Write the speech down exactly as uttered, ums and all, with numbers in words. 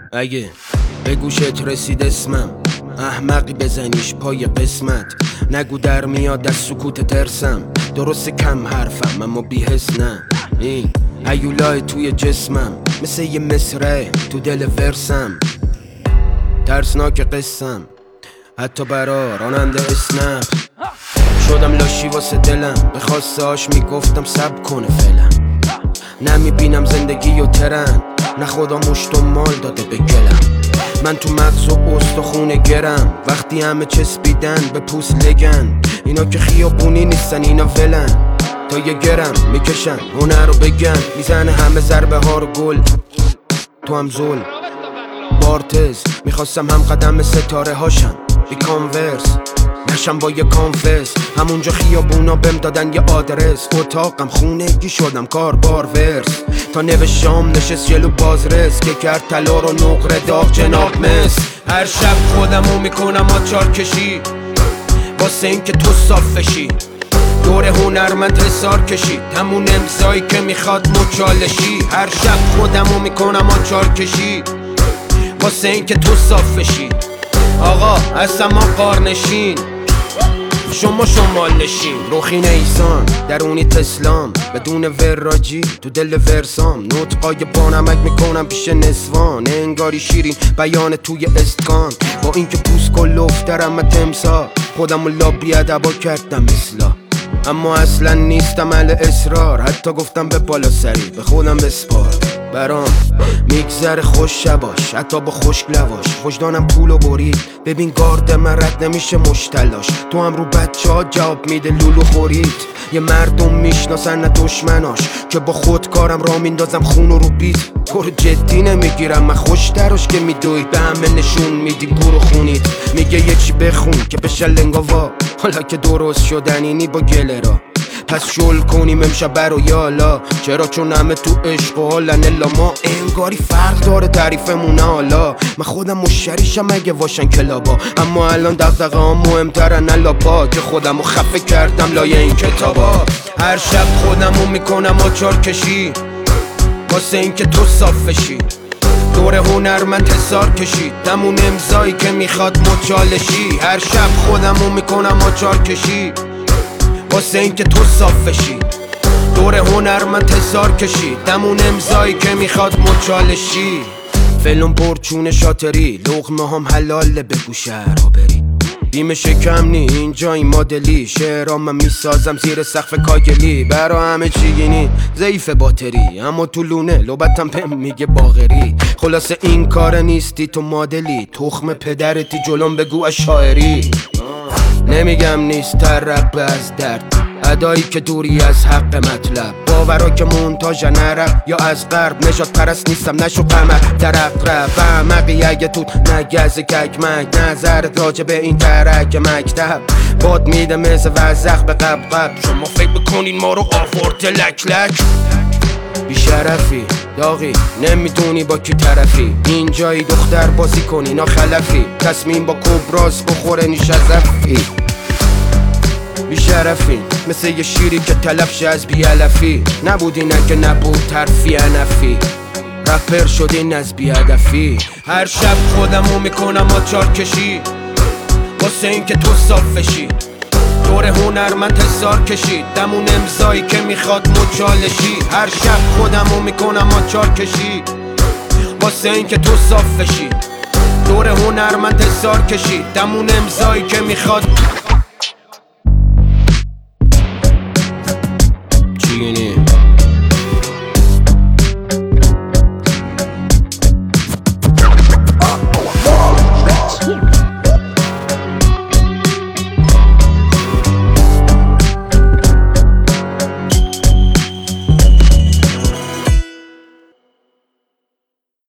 اگه به گوشت رسید اسمم، احمقی بزنیش پای قسمت. نگو در میاد از سکوت ترسم، درست کم حرفم اما بی حس نه. این هیولای توی جسمم مثل یه مصرعه تو دل ورسم. ترسناک قسم حتی برا راننده اسنپ. شدم لاشی واسه دلم، به خواسته هاش میگفتم سب کنه فعلا. نمیبینم زندگی و ترن، نه خدا مشت و مال داده به گلم. من تو مغز و استخونه گرم، وقتی همه چسبیدن به پوست لگن. اینا که خیابونی نیستن، اینا ولن، تا یه گرم میکشن هنر رو بگن. میزنه همه ضربه ها رو گل، تو هم زل بارتز. میخواستم هم قدم ستاره هاشم بی کانورس، نشم با یه کانفس. همونجا خیابونا بهم دادن یه آدرس، اتاقم خونگی شدم کار بار ورس. تا نوشام نشست جلو بازرس که کرد طلا رو نقره داغ جناب مس. هر شب خودمو میکنم آچار کشی واسه این که تو صاف بشی. دور هنرمند حسار کشید، همون امضایی که میخواد مچالشی. هر شب خودمو میکنم آچار کشی واسه این که تو صاف بشی. آقا اصلا ما قارنشین، شما شمال نشین. روخین ایسان درونی تسلام، بدون وراجی تو دل ورسام. نطقای بانمک میکنم پیش نسوان، انگاری شیرین بیان توی استکان. با اینکه پوست کل افترم من تمسا، خودم و لابی ادبا کردم اصلاح. اما اصلا نیستم اهل اصرار، حتی گفتم به بالا سری به خودم بسپار. برام میگذره خوش شباش، حتی با خشک لواش. وجدانم پولو برید، ببین گارد من رد نمیشه مشتلاش. تو هم رو بچه ها جواب میده لولو خورید. یه مردم میشناسن نه دشمناش، که با خود کارم را میندازم خونو رو بیت. تو رو جدی نمیگیرم من، خوش دراش که میدوید، به همه نشون میدی گورو خونید. میگه یه چی بخون که بشه لنگاوا، حالا که درست شدنینی با گله را. پس شل کنیم امشب برو یالا، چرا؟ چون همه تو عشق و حالن. الا ما انگاری فرق داره تعریفمونه حالا. من خودم مشتریشم اگه واشن کلابا، اما الان دغدغه ها مهمترن الاپا، که خودمو خفه کردم لایه این کتابا. هر شب خودمو میکنم آچار کشی واسه این که تو صاف بشی. دور هنرمند حسار کشید، همون امضایی که میخواد مچالشی. هر شب خودمو میکنم آچار کشی واسه این که تو صاف بشی. دور هنرمند حسار کشید، همون امضایی که میخواد مچالشی. فلون پرچون شاتری، لقمه هم حلاله بگو شهرها بری. بیم شکم نی اینجا این مدلی، شعرها من میسازم زیر سقف کاگلی. برا همه چی گینی ضعیف باتری، اما تو لونه لوبتم پم میگه باغری. خلاصه این کار نیستی تو مدلی، تخم پدرتی جلوم بگو اشاعری. نمیگم نیست ترق از درد، ادایی که دوری از حق مطلب. باورا که منتاج نرق یا از غرب، نجات پرست نیستم نشو قمر در اقرب. فهمقی اگه تو نگز ککمک، نظرت راجع به این ترک مکتب باد میده مثل وزخ به قب قب. شما فکر بکنین ما رو آورد لک لک. بیشرفی داغی نمیدونی با کی طرفی، اینجایی دختر بازی کنی ناخلفی. تصمیم با کبراس بخوره نیش از افی. بیشرفی مثل یه شیری که تلف شه از بیالفی. نبودی نه که نبود ترفی نفی، رپر شدین از بیهدفی. هر شب خودمو میکنم آچار کشی واسه این که تو صاف بشی. دور هنرمند حسار کشید، همون امضایی که میخواد مچالشی. هر شب خودمو میکنم آچار کشی واسه این که تو صاف بشی. دور هنرمند حسار کشید، همون امضایی که میخواد